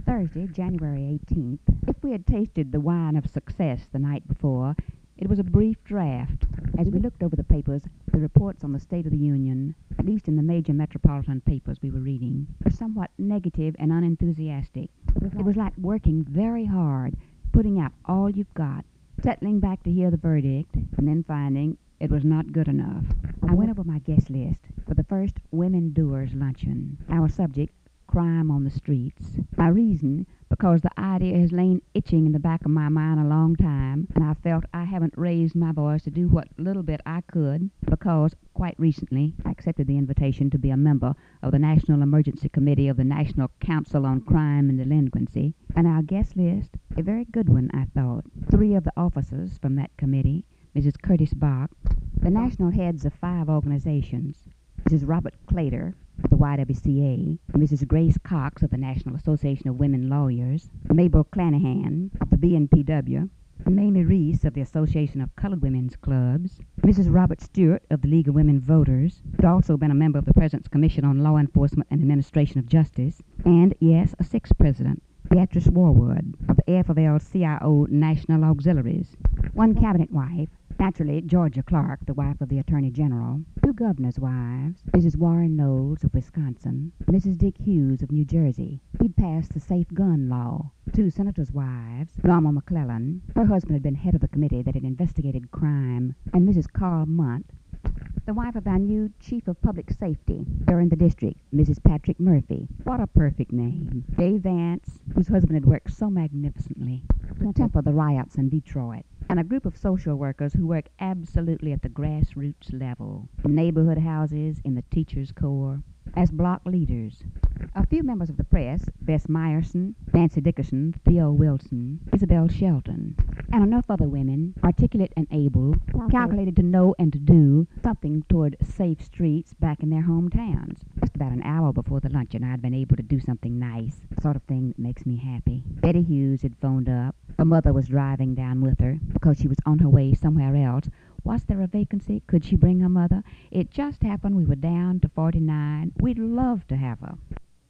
Thursday, January 18th. If we had tasted the wine of success the night before, it was a brief draft. As we looked over the papers, the reports on the State of the Union, at least in the major metropolitan papers we were reading, were somewhat negative and unenthusiastic. It was like working very hard, putting out all you've got, settling back to hear the verdict, and then finding it was not good enough. I went over my guest list for the first Women Doers luncheon. Our subject, crime on the streets. My reason, because the idea has lain itching in the back of my mind a long time, and I felt I haven't raised my voice to do what little bit I could, because quite recently I accepted the invitation to be a member of the National Emergency Committee of the National Council on Crime and Delinquency, and our guest list, a very good one, I thought. 3 of the officers from that committee, Mrs. Curtis Bach, the national heads of 5 organizations, Mrs. Robert Clater of the YWCA, Mrs. Grace Cox of the National Association of Women Lawyers, Mabel Clanahan of the BNPW, Mamie Reese of the Association of Colored Women's Clubs, Mrs. Robert Stewart of the League of Women Voters, who had also been a member of the President's Commission on Law Enforcement and Administration of Justice, and, yes, a 6th president, Beatrice Warwood of the AFL-CIO National Auxiliaries, 1 cabinet wife, naturally Georgia Clark, the wife of the Attorney General, 2 governors' wives, Mrs. Warren Knowles of Wisconsin, Mrs. Dick Hughes of New Jersey. He'd passed the safe gun law. 2 senators' wives, Norma McClellan, her husband had been head of the committee that had investigated crime, and Mrs. Carl Munt, the wife of our new chief of public safety here in the district, Mrs. Patrick Murphy. What a perfect name. Dave Vance, whose husband had worked so magnificently to temper the riots in Detroit, and a group of social workers who work absolutely at the grassroots level, in neighborhood houses, in the teachers' corps, as block leaders. A few members of the press, Bess Meyerson, Nancy Dickerson, Theo Wilson, Isabel Shelton, and enough other women, articulate and able, calculated to know and to do something toward safe streets back in their hometowns. Just about an hour before the luncheon, I'd been able to do something nice, the sort of thing that makes me happy. Betty Hughes had phoned up. Her mother was driving down with her because she was on her way somewhere else. Was there a vacancy? Could she bring her mother? It just happened we were down to 49. We'd love to have her.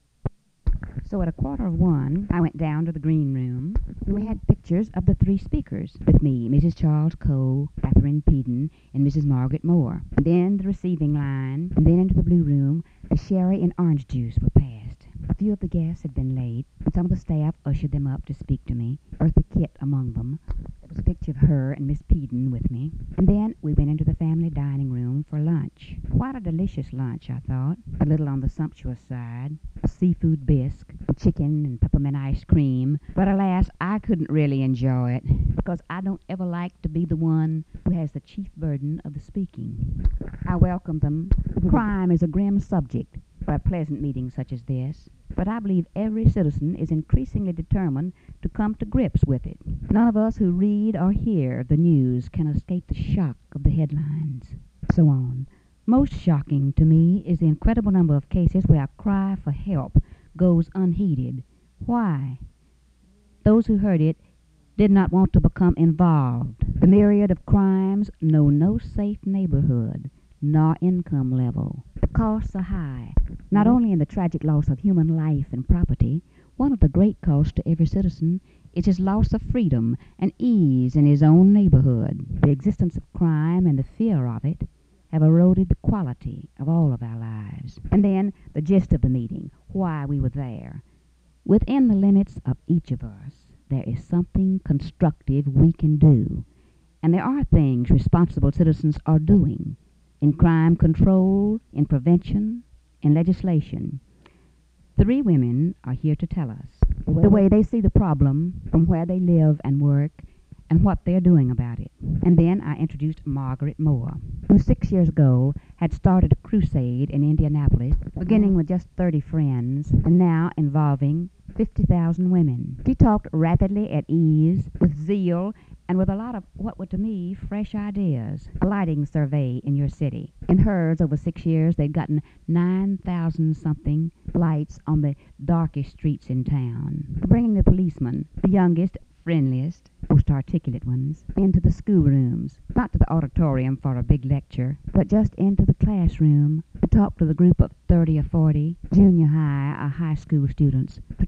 So at 1:15, I went down to the green room. We had pictures of the 3 speakers with me, Mrs. Charles Coe, Catherine Peden, and Mrs. Margaret Moore. And then the receiving line, and then into the blue room, the sherry and orange juice were passed. A few of the guests had been late, and some of the staff ushered them up to speak to me, Eartha Kitt among them. There was a picture of her and Miss Peden with me. And then we went into the family dining room for lunch. Quite a delicious lunch, I thought. A little on the sumptuous side. A seafood bisque, chicken and peppermint ice cream. But alas, I couldn't really enjoy it, because I don't ever like to be the one who has the chief burden of the speaking. I welcomed them. Crime is a grim subject for a pleasant meeting such as this, but I believe every citizen is increasingly determined to come to grips with it. None of us who read or hear the news can escape the shock of the headlines. So on. Most shocking to me is the incredible number of cases where a cry for help goes unheeded. Why? Those who heard it did not want to become involved. The myriad of crimes know no safe neighborhood, nor income level. The costs are high, not only in the tragic loss of human life and property. One of the great costs to every citizen is his loss of freedom and ease in his own neighborhood. The existence of crime and the fear of it have eroded the quality of all of our lives. And then the gist of the meeting, why we were there. Within the limits of each of us, there is something constructive we can do. And there are things responsible citizens are doing in crime control, in prevention, in legislation. 3 women are here to tell us the way they see the problem from where they live and work and what they're doing about it. And then I introduced Margaret Moore, who 6 years ago had started a crusade in Indianapolis, beginning with just 30 friends, and now involving 50,000 women. She talked rapidly, at ease, with zeal, and with a lot of what were to me fresh ideas. A lighting survey in your city. In hers, over 6 years, they'd gotten 9,000-something lights on the darkest streets in town. Bringing the policemen, the youngest, friendliest, most articulate ones, into the schoolrooms, not to the auditorium for a big lecture, but just into the classroom to talk to the group of 30 or 40 junior high or high school students, to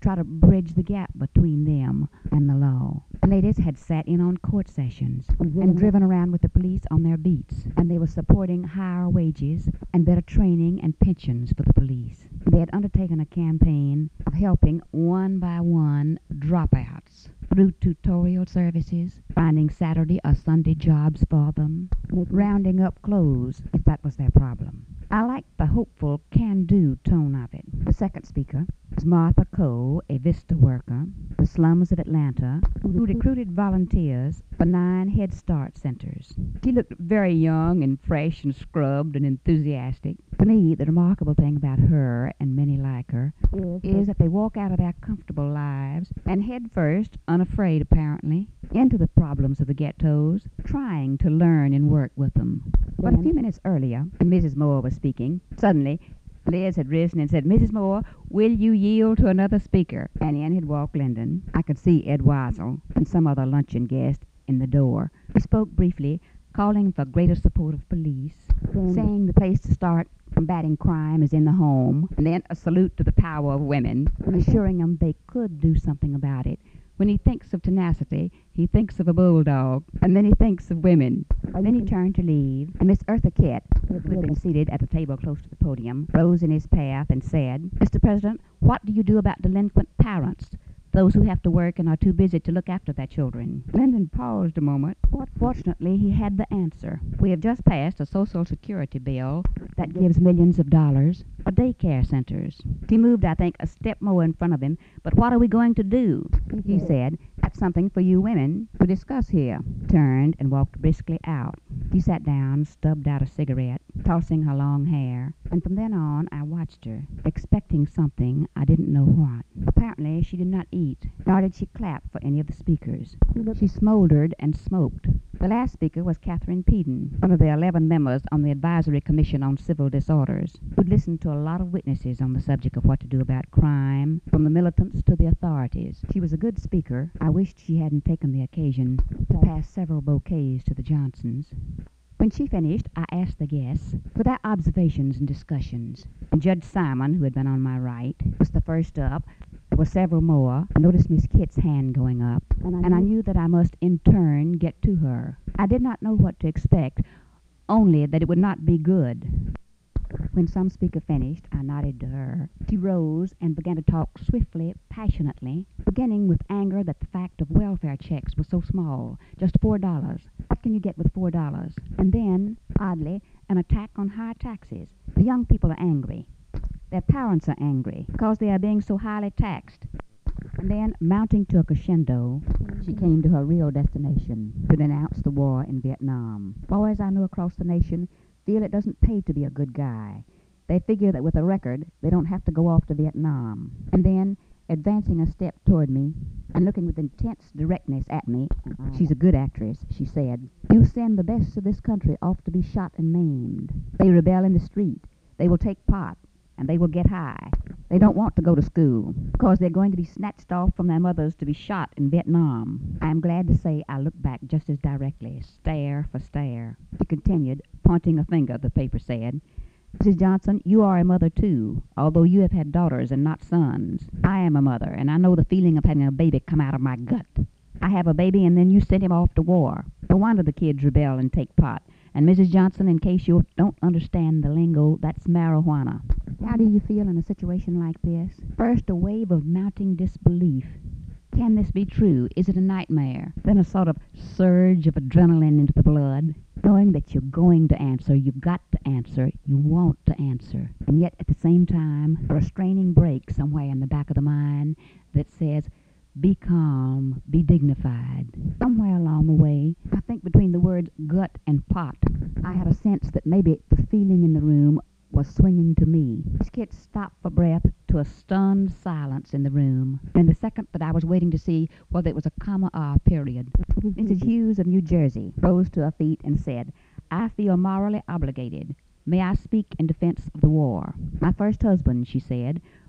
try to bridge the gap between them and the law. The ladies had sat in on court sessions and driven around with the police on their beats, and they were supporting higher wages and better training and pensions for the police. They had undertaken a campaign of helping one by one dropouts through tutorial services, finding Saturday or Sunday jobs for them, rounding up clothes if that was their problem. I liked the hopeful, can-do tone of it. The second speaker was Martha Cole, a Vista worker, the slums of Atlanta, who recruited volunteers for 9 Head Start centers. She looked very young and fresh and scrubbed and enthusiastic. To me, the remarkable thing about her, and many like her, is that they walk out of their comfortable lives and head first, unafraid apparently, into the problems of the ghettos, trying to learn and work with them. But a few minutes earlier, when Mrs. Moore was speaking, suddenly Liz had risen and said, "Mrs. Moore, will you yield to another speaker?" And in had walked Lyndon. I could see Ed Weisel and some other luncheon guest in the door. He spoke briefly, calling for greater support of police, saying the place to start combating crime is in the home, and then a salute to the power of women, assuring them they could do something about it. When he thinks of tenacity, he thinks of a bulldog, and then he thinks of women. Then he turned to leave, and Miss Eartha Kitt, who had been seated at the table close to the podium, rose in his path and said, "Mr. President, what do you do about delinquent parents, those who have to work and are too busy to look after their children?" Lyndon paused a moment. Fortunately, he had the answer. "We have just passed a Social Security bill that gives millions of dollars for daycare centers." He moved, I think, a step more in front of him. "But what are we going to do?" He said, "That's something for you women to discuss here." Turned and walked briskly out. She sat down, stubbed out a cigarette, tossing her long hair, and from then on I watched her, expecting something, I didn't know what. Apparently she did not eat, nor did she clap for any of the speakers. She smoldered and smoked. The last speaker was Catherine Peden, one of the 11 members on the Advisory Commission on Civil Disorders, who'd listened to a lot of witnesses on the subject of what to do about crime, from the militants to the authorities. She was a good speaker. I wished she hadn't taken the occasion to pass several bouquets to the Johnsons. When she finished, I asked the guests for their observations and discussions. And Judge Simon, who had been on my right, was the first up. There were several more. I noticed Miss Kitt's hand going up, and I knew that I must in turn get to her. I did not know what to expect, only that it would not be good. When some speaker finished, I nodded to her. She rose and began to talk swiftly, passionately, beginning with anger that the fact of welfare checks was so small, just $4. What can you get with $4? And then, oddly, an attack on high taxes. The young people are angry. Their parents are angry because they are being so highly taxed. And then, mounting to a crescendo, she came to her real destination, to denounce the war in Vietnam. Boys I know across the nation feel it doesn't pay to be a good guy. They figure that with a record, they don't have to go off to Vietnam. And then, advancing a step toward me and looking with intense directness at me, "She's a good actress," she said. "You send the best of this country off to be shot and maimed. They rebel in the street. They will take pot, and they will get high. They don't want to go to school because they're going to be snatched off from their mothers to be shot in Vietnam." I am glad to say I looked back just as directly, stare for stare. She continued, pointing a finger, the paper said, "Mrs. Johnson, you are a mother too, although you have had daughters and not sons. I am a mother, and I know the feeling of having a baby come out of my gut. I have a baby, and then you send him off to war. No wonder the kids rebel and take pot. And Mrs. Johnson, in case you don't understand the lingo, that's marijuana." How do you feel in a situation like this? First, a wave of mounting disbelief. Can this be true? Is it a nightmare? Then a sort of surge of adrenaline into the blood, knowing that you're going to answer, you've got to answer, you want to answer. And yet, at the same time, a restraining break somewhere in the back of the mind that says, "Be calm, be dignified." Somewhere along the way, I think between the words gut and pot, I had a sense that maybe the feeling in the room was swinging to me. Miss Kitt stopped for breath to a stunned silence in the room. In the second that I was waiting to see whether it was a comma or a period, Mrs. Hughes of New Jersey rose to her feet and said, "I feel morally obligated. May I speak in defense of the war? My first husband," she said,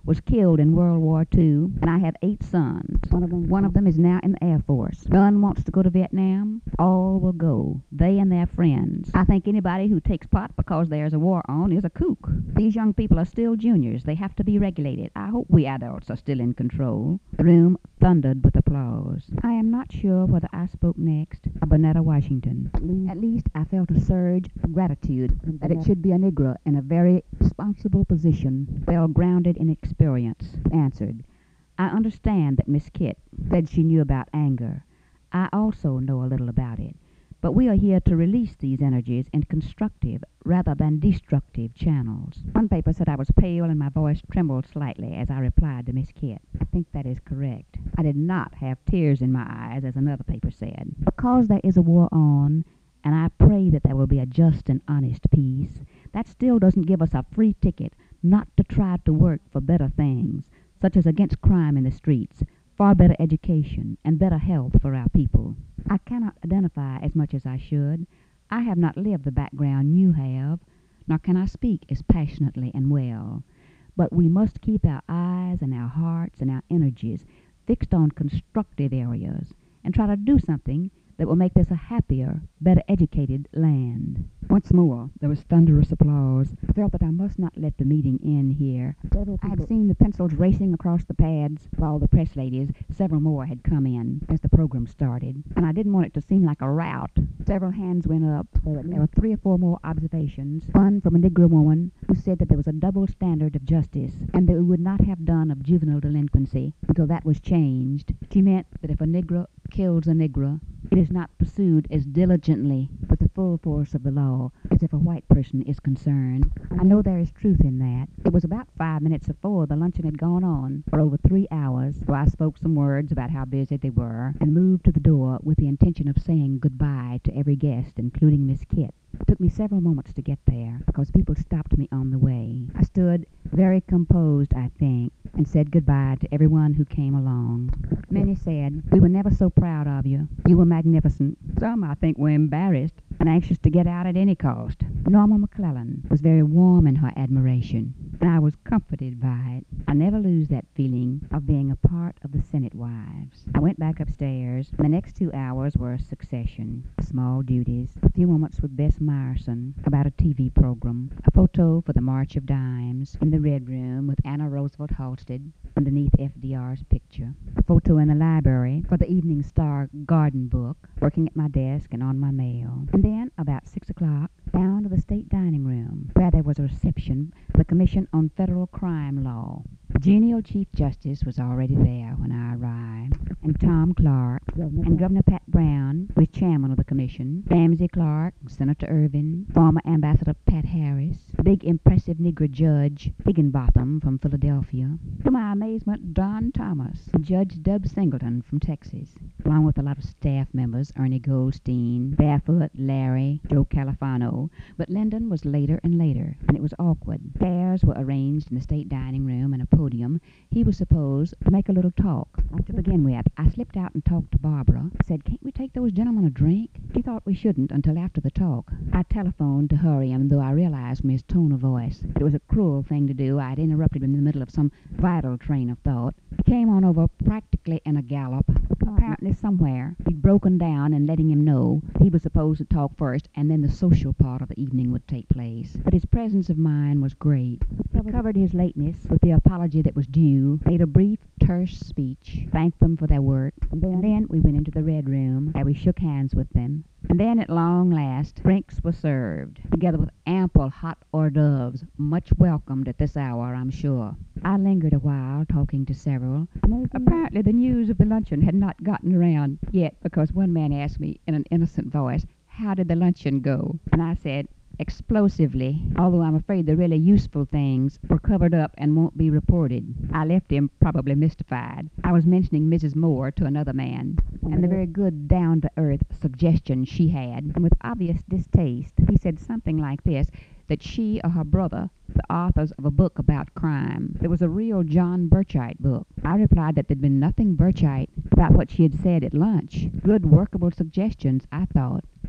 was killed in World War II, and I have 8 sons. One of them is now in the Air Force. None wants to go to Vietnam. All will go, they and their friends. I think anybody who takes pot because there's a war on is a kook. These young people are still juniors. They have to be regulated. I hope we adults are still in control. The room thundered with applause. I am not sure whether I spoke next or Bernetta Washington. At least I felt a surge of gratitude that it should be a Negro in a very responsible position, well grounded in experience, answered. I understand that Miss Kit said she knew about anger. I also know a little about it. But we are here to release these energies in constructive rather than destructive channels. One paper said I was pale and my voice trembled slightly as I replied to Miss Kit. I think that is correct. I did not have tears in my eyes, as another paper said. Because there is a war on, and I pray that there will be a just and honest peace, that still doesn't give us a free ticket not to try to work for better things, such as against crime in the streets, far better education, and better health for our people. I cannot identify as much as I should. I have not lived the background you have, nor can I speak as passionately and well. But we must keep our eyes and our hearts and our energies fixed on constructive areas and try to do something that will make this a happier, better educated land. Once more, there was thunderous applause. I felt that I must not let the meeting end here. I had seen the pencils racing across the pads while the press ladies, several more, had come in as the program started, and I didn't want it to seem like a rout. Several hands went up. There were 3 or 4 more observations. One from a Negro woman who said that there was a double standard of justice and that we would not have done of juvenile delinquency until that was changed. She meant that if a Negro kills a Negro, it is not pursued as diligently with the full force of the law as if a white person is concerned. I know there is truth in that. It was about 5 minutes before the luncheon had gone on for over 3 hours, so I spoke some words about how busy they were and moved to the door with the intention of saying goodbye to every guest, including Miss Kit. It took me several moments to get there because people stopped me on the way. I stood very composed, I think, and said goodbye to everyone who came along. Many said, "We were never so proud of you. You were magnificent." Some, I think, were embarrassed and anxious to get out at any cost. Norma McClellan was very warm in her admiration, and I was comforted by it. I never lose that feeling of being a part of the Senate wives. I went back upstairs, and the next 2 hours were a succession of small duties. A few moments with Bess Myerson about a TV program, a photo for the March of Dimes in the Red Room with Anna Roosevelt Halstead underneath FDR's picture, a photo in the library for the Evening Star garden book, working at my desk and on my mail. And then, about 6 o'clock, down to the state dining room, where there was a reception for the Commission on Federal Crime Law. The genial Chief Justice was already there when I arrived, and Tom Clark, and Governor Pat Brown, who is chairman of the commission, Ramsey Clark, Senator Irvin, former Ambassador Pat Harris, the big impressive Negro Judge Higginbotham from Philadelphia, to my amazement, Don Thomas, and Judge Dub Singleton from Texas, along with a lot of staff members, Ernie Goldstein, Barefoot, Larry, Joe Califano, but Lyndon was later and later, and it was awkward. Chairs were arranged in the state dining room and a podium. He was supposed to make a little talk. To begin with, I slipped out and talked to Barbara. I said, "Can't we take those gentlemen a drink?" She thought we shouldn't until after the talk. I telephoned to hurry him, though I realized from his tone of voice it was a cruel thing to do. I had interrupted him in the middle of some vital train of thought. He came on over practically in a gallop. Apparently somewhere he'd broken down and letting him know he was supposed to talk first and then the social part of the evening would take place. But his presence of mind was great. He covered his lateness with the apology that was due, made a brief, terse speech, thanked them for their work, and then we went into the Red Room, where we shook hands with them. And then, at long last, drinks were served, together with ample hot hors d'oeuvres, much welcomed at this hour, I'm sure. I lingered a while, talking to several. Apparently the news of the luncheon had not gotten around yet, because one man asked me in an innocent voice, "How did the luncheon go?" And I said, explosively, although I'm afraid the really useful things were covered up and won't be reported. I left him probably mystified. I was mentioning Mrs. Moore to another man, and the very good down-to-earth suggestion she had, and with obvious distaste, he said something like this, that she or her brother, the authors of a book about crime, it was a real John Burchite book. I replied that there'd been nothing Burchite about what she had said at lunch. Good workable suggestions, I thought.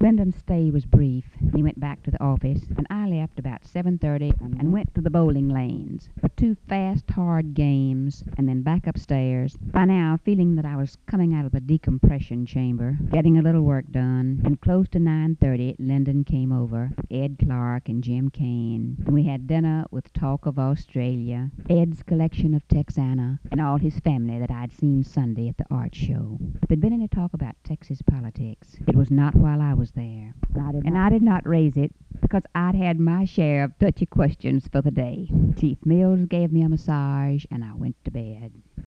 Lyndon's stay was brief. He went back to the office, and I left about 7:30 and went to the bowling lanes for two fast, hard games, and then back upstairs. By now, feeling that I was coming out of the decompression chamber, getting a little work done, and close to 9:30, Lyndon came over, Ed Clark and Jim Kane, and we had dinner with talk of Australia, Ed's collection of Texana, and all his family that I'd seen Sunday at the art show. If there'd been any talk about Texas politics, it was not while I was there. And I did not raise it because I'd had my share of touchy questions for the day. Chief Mills gave me a massage, and I went to bed.